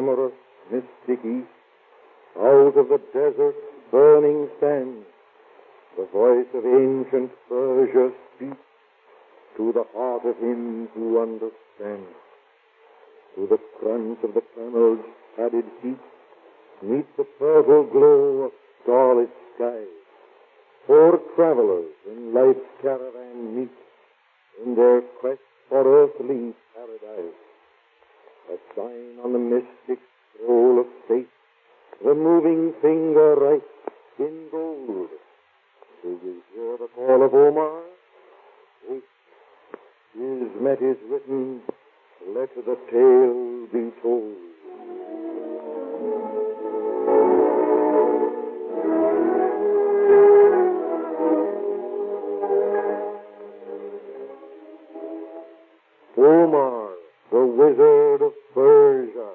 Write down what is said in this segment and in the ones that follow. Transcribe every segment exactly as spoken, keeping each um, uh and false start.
glamorous, mystic east, out of the desert's burning sands, the voice of ancient Persia speaks to the heart of him who understands. To the crunch of the camel's padded feet, meet the purple glow of starlit skies. Four travelers in life's caravan meet in their quest for earthly paradise. A sign on the mystic scroll of fate, the moving finger writes in gold. Do you hear the call of Omar? Wait. His met is written, let the tale be told. Omar, the Wizard of Persia.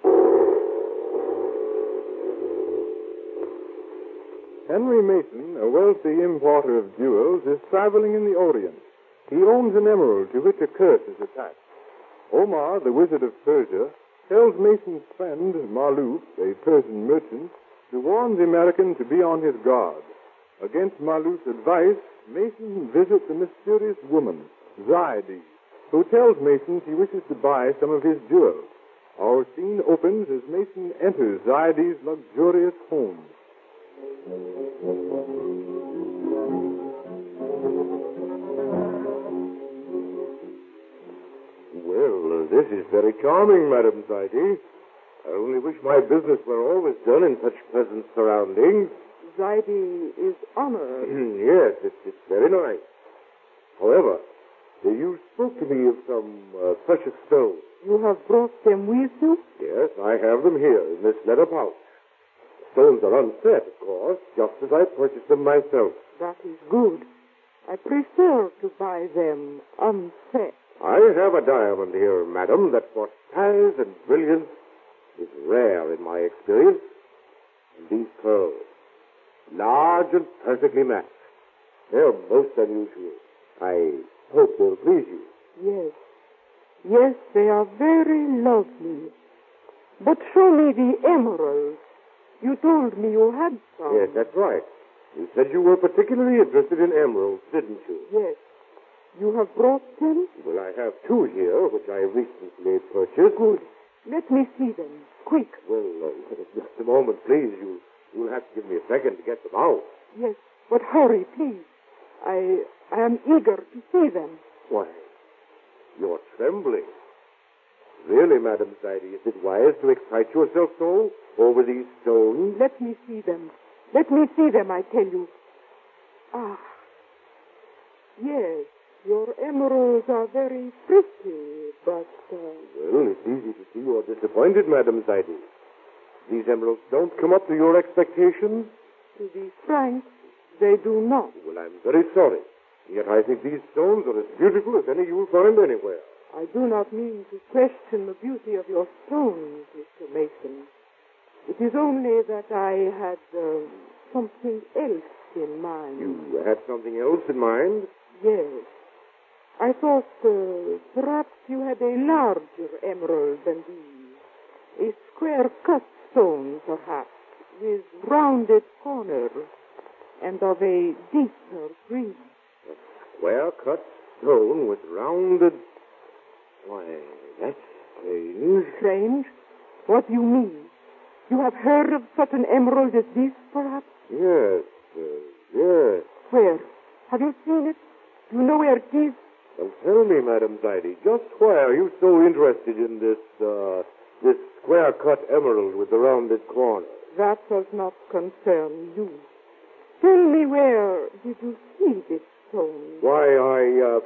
Henry Mason, a wealthy importer of jewels, is traveling in the Orient. He owns an emerald to which a curse is attached. Omar, the Wizard of Persia, tells Mason's friend, Malouf, a Persian merchant, to warn the American to be on his guard. Against Malouf's advice, Mason visits a mysterious woman, Zaidi, who tells Mason she wishes to buy some of his jewels. Our scene opens as Mason enters Zaidi's luxurious home. Well, uh, this is very charming, Madame Zaidi. I only wish my business were always done in such pleasant surroundings. Zaidi is honored. Yes, it's, it's very nice. However, you spoke to me of some uh, precious stones. You have brought them with you? Yes, I have them here in this leather pouch. The stones are unset, of course, just as I purchased them myself. That is good. I prefer to buy them unset. I have a diamond here, madam, that for size and brilliance is rare in my experience. And these pearls, large and perfectly matched. They're most unusual. I hope they'll please you. Yes. Yes, they are very lovely. But show me the emeralds. You told me you had some. Yes, that's right. You said you were particularly interested in emeralds, didn't you? Yes. You have brought them? Well, I have two here, which I recently purchased. Good. Let me see them. Quick. Well, uh, just a moment, please. You, you'll have to give me a second to get them out. Yes, but hurry, please. I, I am eager to see them. Why, you're trembling. Really, Madame Zaidi, is it wise to excite yourself so over these stones? Let me see them. Let me see them, I tell you. Ah. Yes, your emeralds are very pretty, but... Uh... Well, it's easy to see you're disappointed, Madame Zaidi. These emeralds don't come up to your expectations? To be frank, they do not. Well, I'm very sorry. Yet I think these stones are as beautiful as any you'll find anywhere. I do not mean to question the beauty of your stones, Mister Mason. It is only that I had uh, something else in mind. You had something else in mind? Yes. I thought uh, perhaps you had a larger emerald than these. A square-cut stone, perhaps, with rounded corners and of a deeper green. A square-cut stone with rounded... Why, that's strange. Strange? What do you mean? You have heard of such an emerald as this, perhaps? Yes, uh, yes. Where? Have you seen it? Do you know where it is? Well, tell me, Madame Zaidi, just why are you so interested in this, uh, this square-cut emerald with the rounded corner? That does not concern you. Tell me, where did you see this stone? Why, I, uh...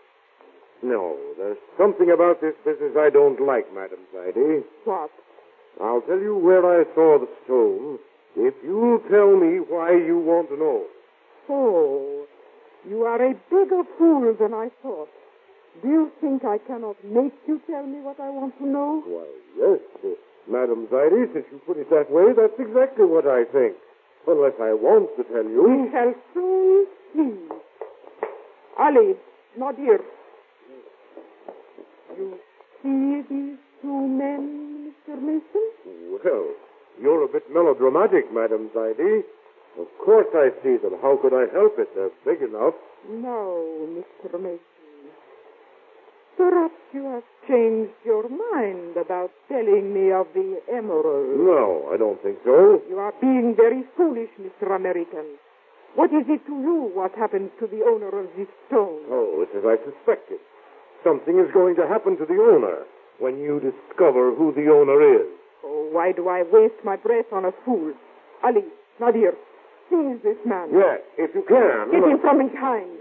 No, there's something about this business I don't like, Madame Zaidi. What? I'll tell you where I saw the stone, if you'll tell me why you want to know. So, you are a bigger fool than I thought. Do you think I cannot make you tell me what I want to know? Why, yes, uh, Madame Zaidi, since you put it that way, that's exactly what I think. Unless I want to tell you. We shall soon see. Ali, Nadir. You see these two men, Mister Mason? Well, you're a bit melodramatic, Madame Zaidi. Of course I see them. How could I help it? They're big enough. No, Mister Mason. Perhaps you have changed your mind about telling me of the emerald. No, I don't think so. You are being very foolish, Mister American. What is it to you what happened to the owner of this stone? Oh, it's as I suspected. Something is going to happen to the owner when you discover who the owner is. Oh, why do I waste my breath on a fool? Ali, Nadir, seize this man. Yes, if you can. Get him from behind.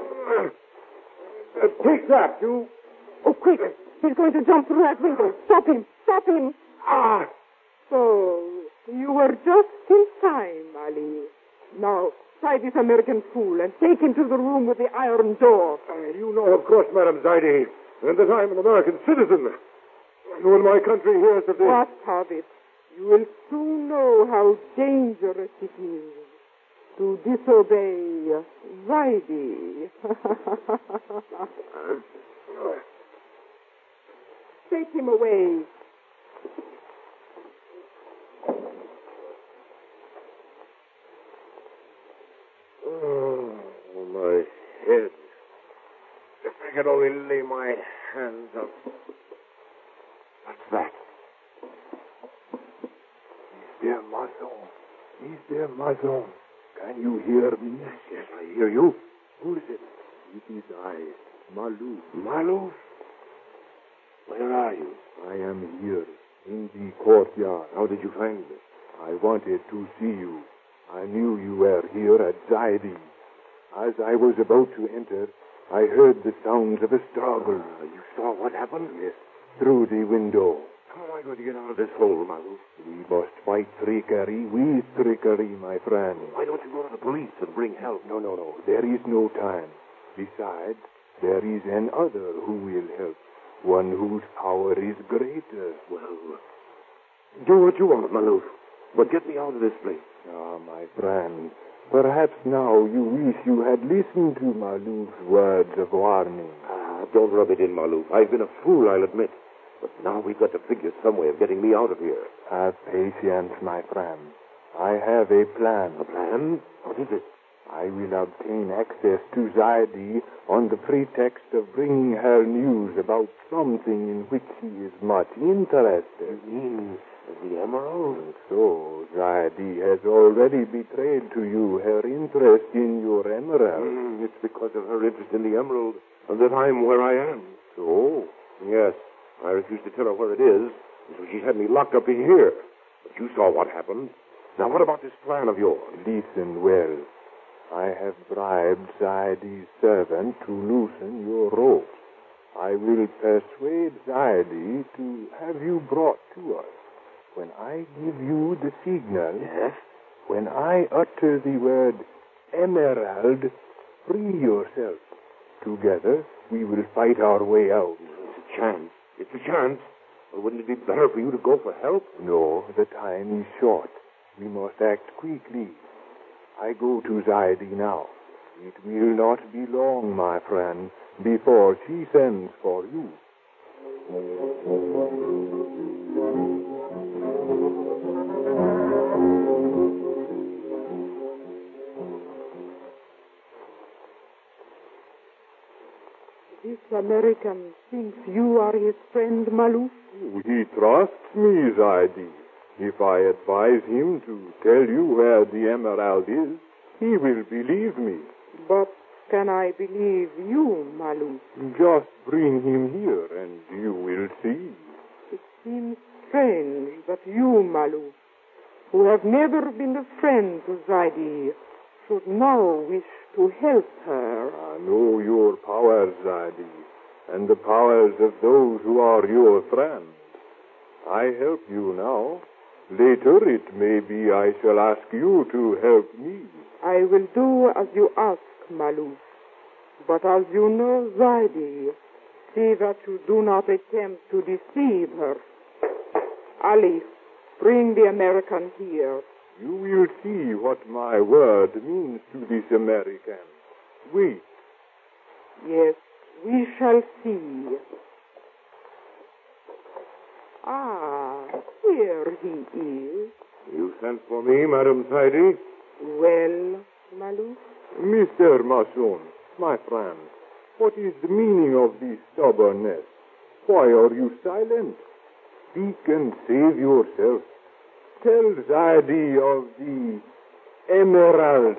Uh, take that, you. Oh, quick. He's going to jump through that window. Stop him. Stop him. Ah! So, you were just in time, Ali. Now, tie this American fool and take him to the room with the iron door. Uh, you know, of course, Madame Zaidi, that I'm an American citizen. When my country hears of this... What of it? You will soon know how dangerous it is to disobey Zaidi. Take him away. Oh, my head. If I could only lay my hands up. What's that? He's there, Mazon. He's there, Mazon. Can you hear me? Yes, yes, I hear you. Who is it? It is I, Malou. Malou? Where are you? I am here, in the courtyard. How did you find me? I wanted to see you. I knew you were here at Zaidi. As I was about to enter, I heard the sounds of a struggle. Uh, you saw what happened? Yes, through the window. How am I going to get out of this hole, Malou? We must fight trickery with trickery, my friend. Why don't you go to the police and bring help? No, no, no. There is no time. Besides, there is another who will help. One whose power is greater. Well, do what you want, Malou. But get me out of this place. Ah, my friend, perhaps now you wish you had listened to Malou's words of warning. Ah, don't rub it in, Malou. I've been a fool, I'll admit. But now we've got to figure some way of getting me out of here. Have patience, my friend. I have a plan. A plan? What is it? I will obtain access to Zaidi on the pretext of bringing her news about something in which she is much interested. You mean the emerald? And so, Zaidi has already betrayed to you her interest in your emerald. Mm, it's because of her interest in the emerald that I'm where I am. So? Yes. I refused to tell her where it is, so she had me locked up in here. But you saw what happened. Now, what about this plan of yours? Listen well. I have bribed Zaidi's servant to loosen your ropes. I will persuade Zaidi to have you brought to us. When I give you the signal, Yes? when I utter the word emerald, free yourself. Together, we will fight our way out. It's a chance. It's a chance. Well, wouldn't it be better for you to go for help? No, the time is short. We must act quickly. I go to Zaidi now. It will not be long, my friend, before she sends for you. This American thinks you are his friend, Malou? He trusts me, Zaidi. If I advise him to tell you where the emerald is, he will believe me. But can I believe you, Malou? Just bring him here, and you will see. It seems strange that you, Malou, who have never been a friend to Zaidi, should now wish to help her. I know your powers, Zaidi, and the powers of those who are your friends. I help you now. Later, it may be I shall ask you to help me. I will do as you ask, Malou. But as you know Zaidi, see that you do not attempt to deceive her. Ali, bring the American here. You will see what my word means to this American. Wait. Yes, we shall see. Ah, Here he is. You sent for me, Madame Tidy? Well, Maluf? Mister Mason, my friend, what is the meaning of this stubbornness? Why are you silent? Speak and save yourself. Tell Zaidi of the emerald.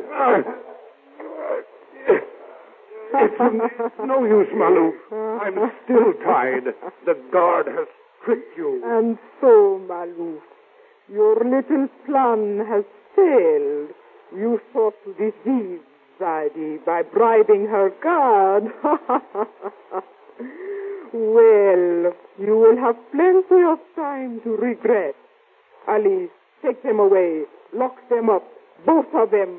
It's no use, Maluf. I'm still tied. The guard has tricked you. And so, Maluf, your little plan has failed. You sought to deceive Zaidi by bribing her guard. Well, you will have plenty of time to regret. Alice, take them away. Lock them up. Both of them.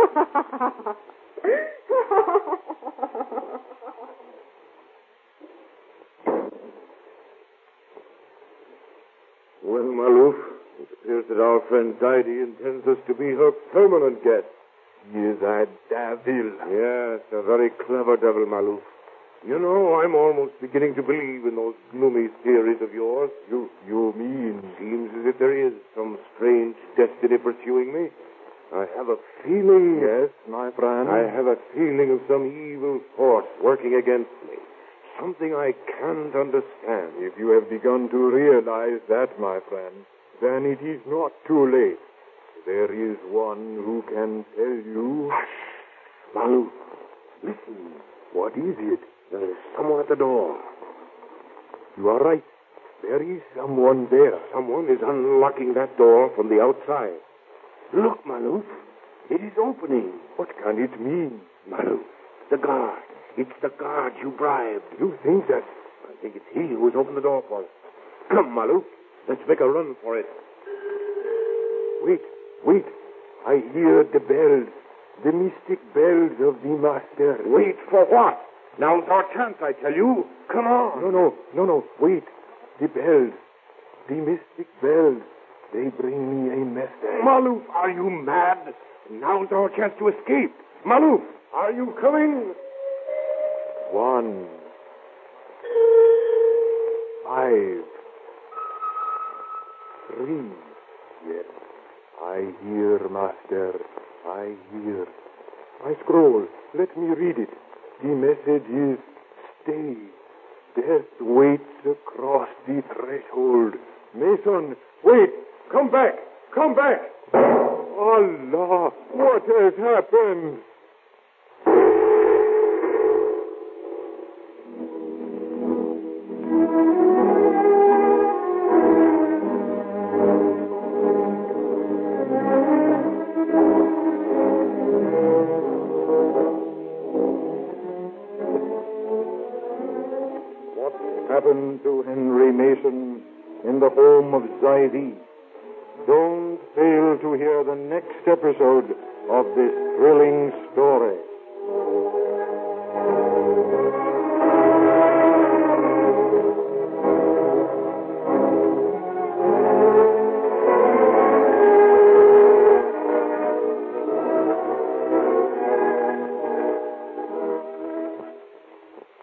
Well, Maluf, it appears that our friend Zaidi intends us to be her permanent guest. He is a devil. Yes, a very clever devil, Maluf. You know, I'm almost beginning to believe in those gloomy theories of yours. You, you mean? Seems as if there is some strange destiny pursuing me. I have a feeling... Yes, my friend? I have a feeling of some evil force working against me. Something I can't understand. If you have begun to realize that, my friend, then it is not too late. There is one who can tell you... Hush! Maluf, listen. What is it? There is someone at the door. You are right. There is someone there. Someone is unlocking that door from the outside. Look, Maluf. It is opening. What can it mean? Maluf, the guard. It's the guard you bribed. You think that... I think it's he who has opened the door for us. Come, Maluf. Let's make a run for it. Wait, wait. I hear the bells. The mystic bells of the master. Wait for what? Now's our chance, I tell you. Come on. No, no, no, no. Wait. The bells. The mystic bells. They bring me a message. Maluf, are you mad? Now's our chance to escape. Maluf, are you coming? One. Five. Three. Yes. I hear, master. I hear. I scroll. Let me read it. The message is, stay. Death waits across the threshold. Mason, wait. Come back. Come back. Allah, what has happened? Happened to Henry Mason in the home of Zaidi. Don't fail to hear the next episode of this thrilling story.